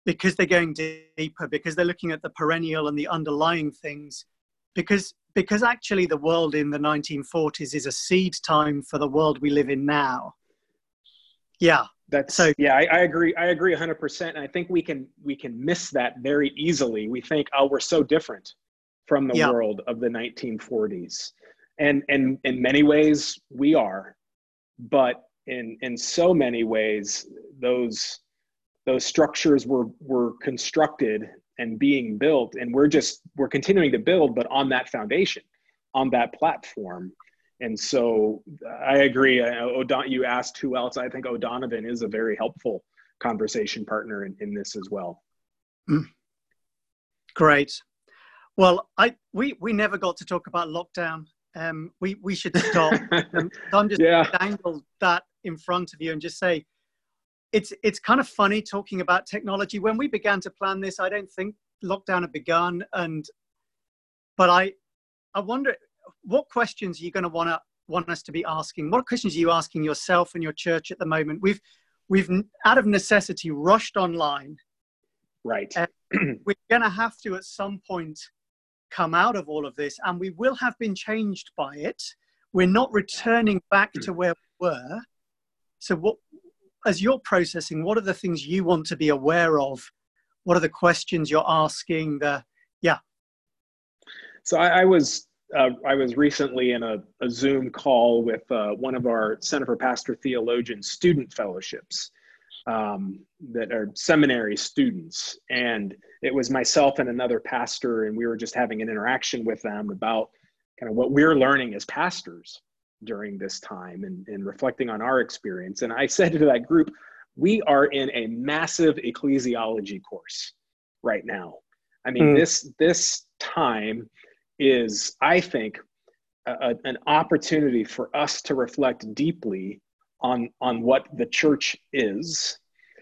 Speaker 1: because they're going deeper, because they're looking at the perennial and the underlying things, because because actually the world in the nineteen forties is a seed time for the world we live in now. Yeah.
Speaker 2: That's,
Speaker 1: so
Speaker 2: yeah, I, I agree. I agree one hundred percent. And I think we can, we can miss that very easily. We think, oh, we're so different from the
Speaker 1: yeah.
Speaker 2: world of the nineteen forties. And, and in many ways we are, but in, in so many ways, those, those structures were, were constructed and being built, and we're just, we're continuing to build, but on that foundation, on that platform. And so I agree. I know O'Don- you asked who else. I think O'Donovan is a very helpful conversation partner in, in this as well.
Speaker 1: Mm. Great. Well, I we we never got to talk about lockdown. Um, we we should stop. um, so I'm just
Speaker 2: yeah.
Speaker 1: dangle that in front of you and just say, it's it's kind of funny talking about technology. When we began to plan this, I don't think lockdown had begun, and but I I wonder, what questions are you going to want to want us to be asking? What questions are you asking yourself and your church at the moment? We've we've out of necessity rushed online.
Speaker 2: Right.
Speaker 1: Uh, we're going to have to at some point come out of all of this, and we will have been changed by it. We're not returning back to where we were. So what, as you're processing, what are the things you want to be aware of? What are the questions you're asking? The yeah.
Speaker 2: So I, I was uh, I was recently in a, a Zoom call with uh, one of our Center for Pastor Theologians student fellowships um, that are seminary students, and it was myself and another pastor, and we were just having an interaction with them about kind of what we're learning as pastors during this time, and, and reflecting on our experience. And I said to that group, we are in a massive ecclesiology course right now. I mean, mm. this this time is, I think, a, an opportunity for us to reflect deeply on, on what the church is,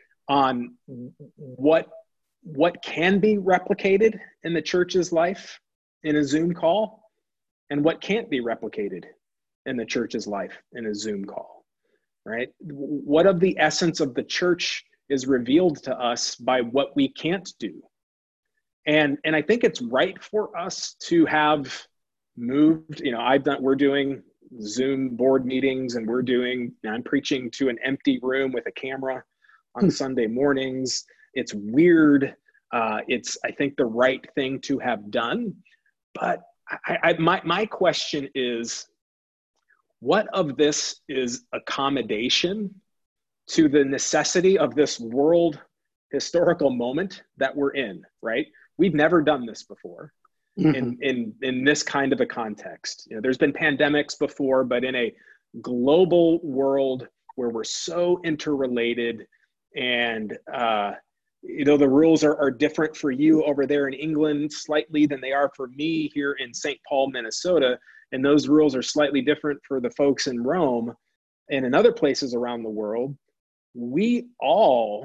Speaker 2: on what, what can be replicated in the church's life in a Zoom call, and what can't be replicated in the church's life in a Zoom call, right? What of the essence of the church is revealed to us by what we can't do? And, and I think it's right for us to have moved, you know, I've done, we're doing Zoom board meetings, and we're doing, I'm preaching to an empty room with a camera on Sunday mornings. It's weird. Uh, it's, I think, the right thing to have done. But I, I, my, my question is, what of this is accommodation to the necessity of this world historical moment that we're in, right? We've never done this before mm-hmm. in, in, in this kind of a context. You know, there's been pandemics before, but in a global world where we're so interrelated, and uh, you know, the rules are, are different for you over there in England slightly than they are for me here in Saint Paul, Minnesota. And those rules are slightly different for the folks in Rome and in other places around the world. We all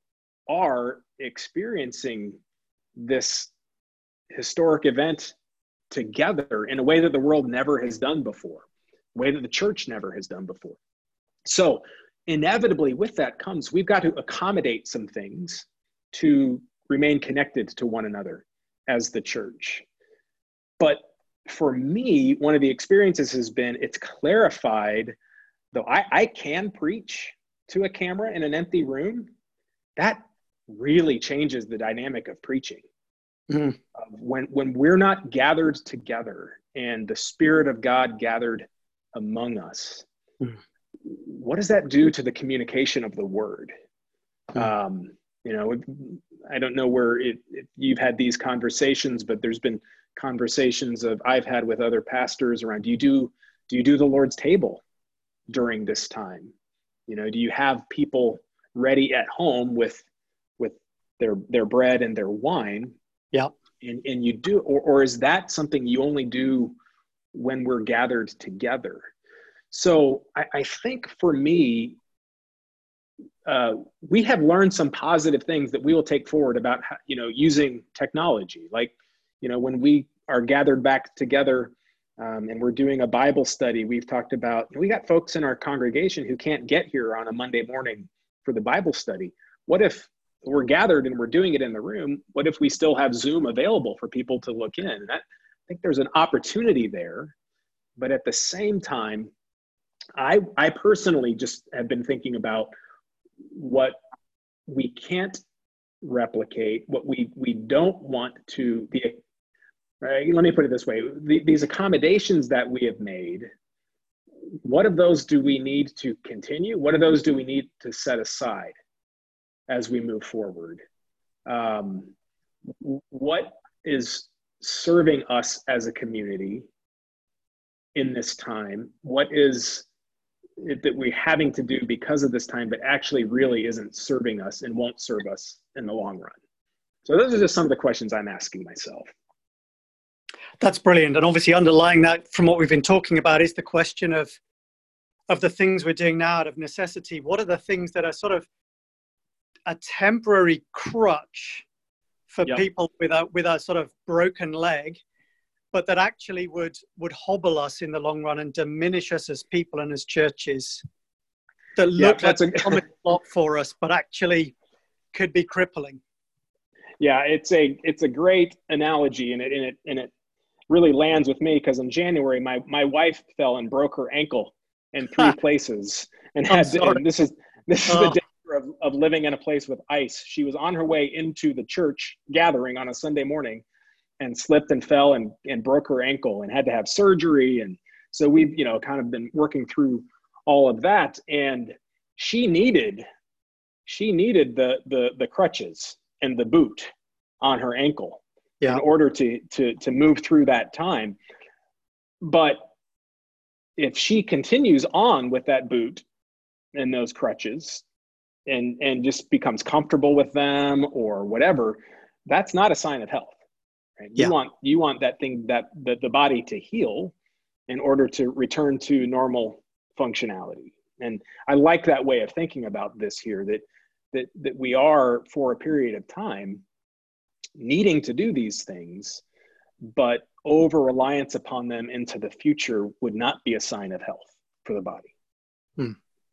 Speaker 2: are experiencing this historic event together in a way that the world never has done before, a way that the church never has done before. So inevitably with that comes, we've got to accommodate some things to remain connected to one another as the church. But for me, one of the experiences has been, it's clarified, though I, I can preach to a camera in an empty room, that really changes the dynamic of preaching. Mm-hmm. Uh, when, when we're not gathered together and the Spirit of God gathered among us, mm-hmm. what does that do to the communication of the word? Mm-hmm. Um, you know, I don't know where it, it, you've had these conversations, but there's been conversations of I've had with other pastors around, do you do, do you do the Lord's table during this time? You know, do you have people ready at home with, with their, their bread and their wine?
Speaker 1: Yeah.
Speaker 2: And, and you do, or, or is that something you only do when we're gathered together? So I, I think for me, uh, we have learned some positive things that we will take forward about, how, you know, using technology. Like, you know, when we are gathered back together um, and we're doing a Bible study, we've talked about, we got folks in our congregation who can't get here on a Monday morning for the Bible study. What if, we're gathered and we're doing it in the room. What if we still have Zoom available for people to look in? And that, I think there's an opportunity there. But at the same time, I, I personally just have been thinking about what we can't replicate, what we, we don't want to be, right? Let me put it this way. The, these accommodations that we have made, what of those do we need to continue? What of those do we need to set aside as we move forward? Um, what is serving us as a community in this time? What is it that we're having to do because of this time, but actually really isn't serving us and won't serve us in the long run? So those are just some of the questions I'm asking myself.
Speaker 1: That's brilliant. And obviously underlying that from what we've been talking about is the question of, of the things we're doing now out of necessity. What are the things that are sort of a temporary crutch for yep. people with a, with a sort of broken leg, but that actually would, would hobble us in the long run and diminish us as people and as churches, that look yeah, like a common lot for us, but actually could be crippling.
Speaker 2: Yeah, it's a, it's a great analogy, and it, and it, and it really lands with me, because in January, my, my wife fell and broke her ankle in three places, and had to, and this is, this is oh. the danger of, of living in a place with ice. She was on her way into the church gathering on a Sunday morning and slipped and fell and, and broke her ankle and had to have surgery. And so we've, you know, kind of been working through all of that. And she needed, she needed the, the, the crutches and the boot on her ankle yeah. in order to, to, to move through that time. But if she continues on with that boot and those crutches and, and just becomes comfortable with them or whatever, that's not a sign of health. Right? You yeah. want you want that thing, that the, the body to heal in order to return to normal functionality. And I like that way of thinking about this here, that that that we are, for a period of time, needing to do these things, but over reliance upon them into the future would not be a sign of health for the body.
Speaker 1: Hmm.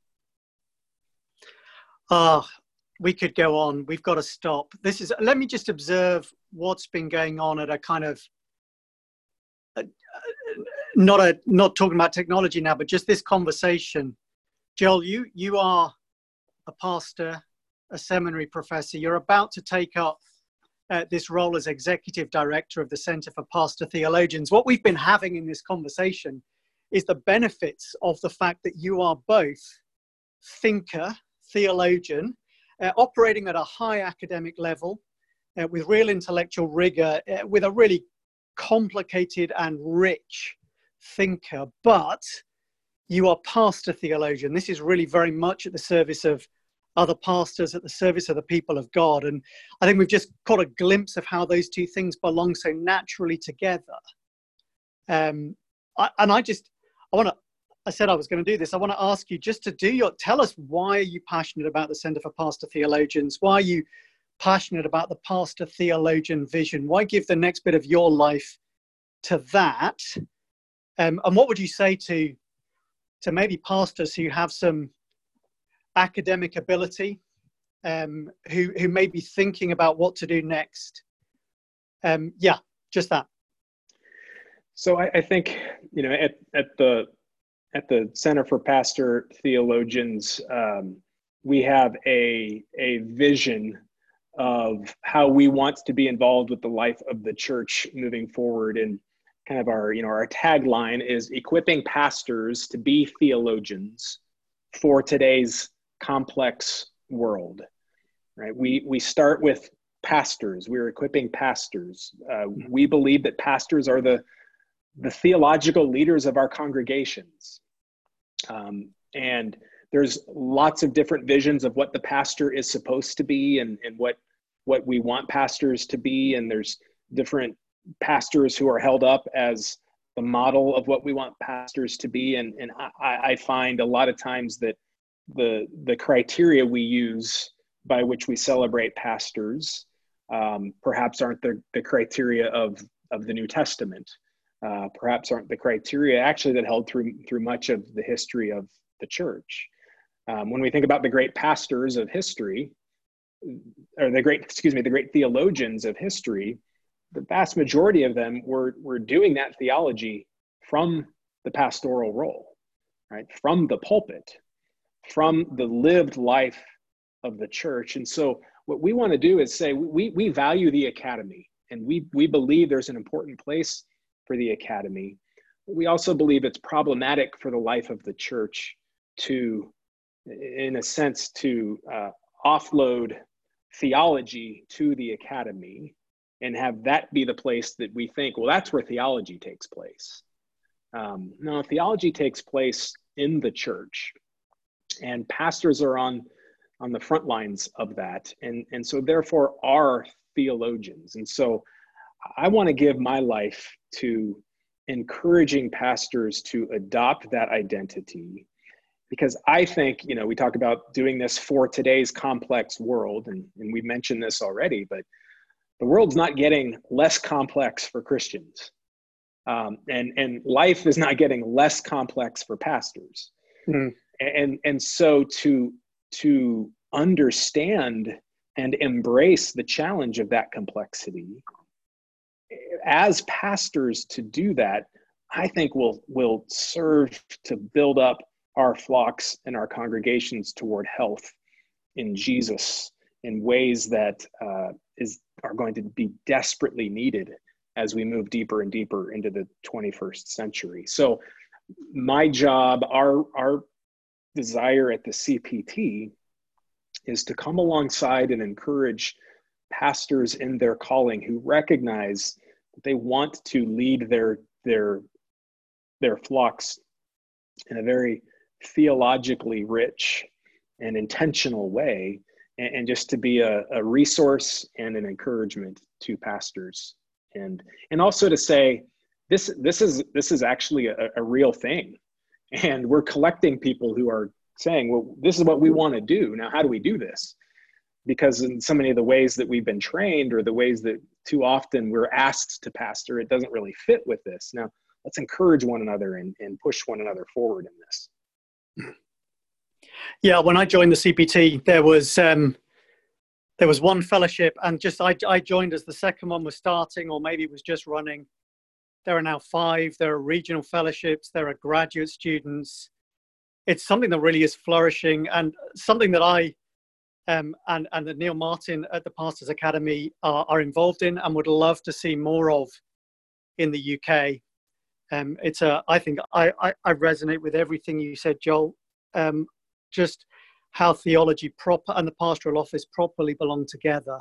Speaker 1: Ah. We could go on. We've got to stop. This is, let me just observe what's been going on at a kind of, uh, not a, not talking about technology now, but just this conversation. Joel, you, you are a pastor, a seminary professor. You're about to take up uh, this role as executive director of the Center for Pastor Theologians. What we've been having in this conversation is the benefits of the fact that you are both thinker, theologian, Uh, operating at a high academic level, uh, with real intellectual rigor, uh, with a really complicated and rich thinker, but you are pastor theologian. This is really very much at the service of other pastors, at the service of the people of God. And I think we've just caught a glimpse of how those two things belong so naturally together. Um, I, and I just, I want to, I said I was going to do this. I want to ask you just to do your, tell us, why are you passionate about the Center for Pastor Theologians? Why are you passionate about the pastor theologian vision? Why give the next bit of your life to that? Um, and what would you say to, to maybe pastors who have some academic ability, um, who, who may be thinking about what to do next? Um, yeah, just that.
Speaker 2: So I, I think, you know, at, at the, At the Center for Pastor Theologians, um, we have a, a vision of how we want to be involved with the life of the church moving forward. And kind of our, you know, our tagline is equipping pastors to be theologians for today's complex world, right? We, we start with pastors. We're equipping pastors. Uh, we believe that pastors are the, the theological leaders of our congregations. Um, and there's lots of different visions of what the pastor is supposed to be, and, and what, what we want pastors to be. And there's different pastors who are held up as the model of what we want pastors to be. And, and I, I find a lot of times that the, the criteria we use by which we celebrate pastors um, perhaps aren't the, the criteria of, of the New Testament. Uh, perhaps aren't the criteria actually that held through through much of the history of the church. Um, when we think about the great pastors of history, or the great, excuse me, the great theologians of history, the vast majority of them were, were doing that theology from the pastoral role, right? From the pulpit, from the lived life of the church. And so what we want to do is say, we, we value the academy, and we, we believe there's an important place for the academy. We also believe it's problematic for the life of the church to, in a sense, to uh, offload theology to the academy and have that be the place that we think, well, that's where theology takes place. Um, no, theology takes place in the church, and pastors are on, on the front lines of that. And, and so therefore are theologians. And so I want to give my life to encouraging pastors to adopt that identity, because I think, you know, we talk about doing this for today's complex world, and, and we mentioned this already, but the world's not getting less complex for Christians. Um, and, and life is not getting less complex for pastors. Mm. And, and so to, to understand and embrace the challenge of that complexity, as pastors to do that, I think will, will serve to build up our flocks and our congregations toward health in Jesus in ways that uh, is are going to be desperately needed as we move deeper and deeper into the twenty-first century. So my job, our, our desire at the C P T is to come alongside and encourage pastors in their calling who recognize that they want to lead their, their, their flocks in a very theologically rich and intentional way, and, and just to be a, a resource and an encouragement to pastors. And, and also to say, this, this is, this is actually a, a real thing. And we're collecting people who are saying, well, this is what we want to do. Now, how do we do this? Because in so many of the ways that we've been trained, or the ways that too often we're asked to pastor, it doesn't really fit with this. Now, let's encourage one another and, and push one another forward in this.
Speaker 1: Yeah, when I joined the C P T, there was um, there was one fellowship, and just I, I joined as the second one was starting, or maybe it was just running. There are now five. There are regional fellowships. There are graduate students. It's something that really is flourishing, and something that I um, and and that Neil Martin at the Pastors Academy are, are involved in, and would love to see more of in the U K. Um, it's a. I think I, I I resonate with everything you said, Joel. Um, just how theology proper and the pastoral office properly belong together.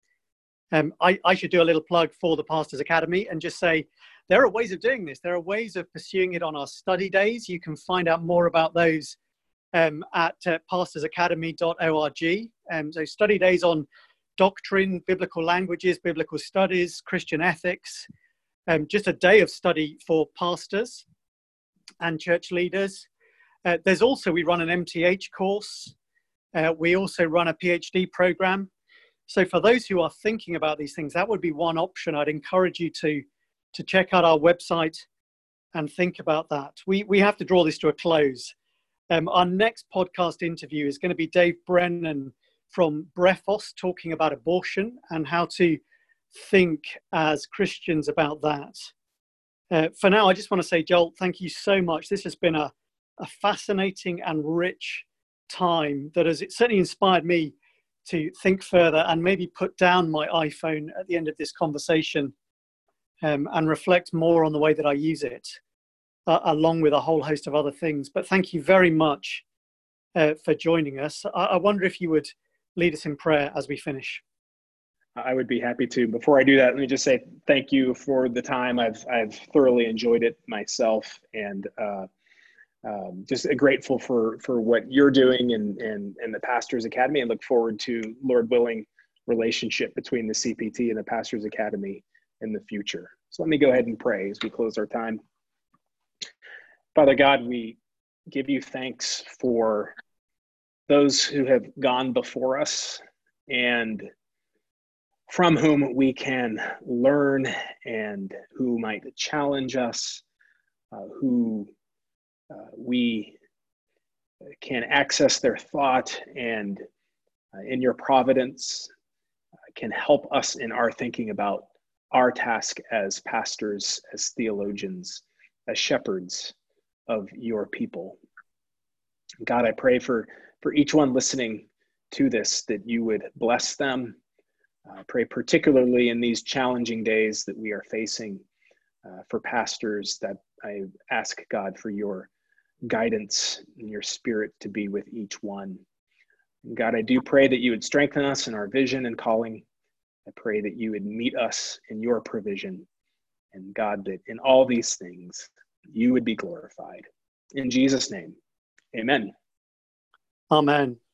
Speaker 1: Um, I, I should do a little plug for the Pastors Academy and just say there are ways of doing this. There are ways of pursuing it on our study days. You can find out more about those um, at uh, pastors academy dot org. Um, so study days on doctrine, biblical languages, biblical studies, Christian ethics, um, just a day of study for pastors and church leaders. Uh, there's also, we run an M T H course. Uh, we also run a PhD program. So for those who are thinking about these things, that would be one option. I'd encourage you to, to check out our website and think about that. We, we have to draw this to a close. Um, our next podcast interview is going to be Dave Brennan from Brephos, talking about abortion and how to think as Christians about that. Uh, for now, I just want to say, Joel, thank you so much. This has been a a fascinating and rich time that has certainly inspired me to think further and maybe put down my iPhone at the end of this conversation um, and reflect more on the way that I use it, uh, along with a whole host of other things. But thank you very much uh, for joining us. I, I wonder if you would lead us in prayer as we finish.
Speaker 2: I would be happy to. Before I do that, let me just say thank you for the time. I've, I've thoroughly enjoyed it myself, and uh, Um, just grateful for for what you're doing and, and, and the Pastors Academy, and look forward to, Lord willing, relationship between the C P T and the Pastors Academy in the future. So let me go ahead and pray as we close our time. Father God, we give you thanks for those who have gone before us and from whom we can learn, and who might challenge us, uh, who Uh, we can access their thought and uh, in your providence, uh, can help us in our thinking about our task as pastors, as theologians, as shepherds of your people. God, I pray for, for each one listening to this, that you would bless them. I uh, pray particularly in these challenging days that we are facing uh, for pastors, that I ask God for your guidance and your spirit to be with each one. And God, I do pray that you would strengthen us in our vision and calling. I pray that you would meet us in your provision. And God, that in all these things, you would be glorified. In Jesus' name, amen.
Speaker 1: Amen.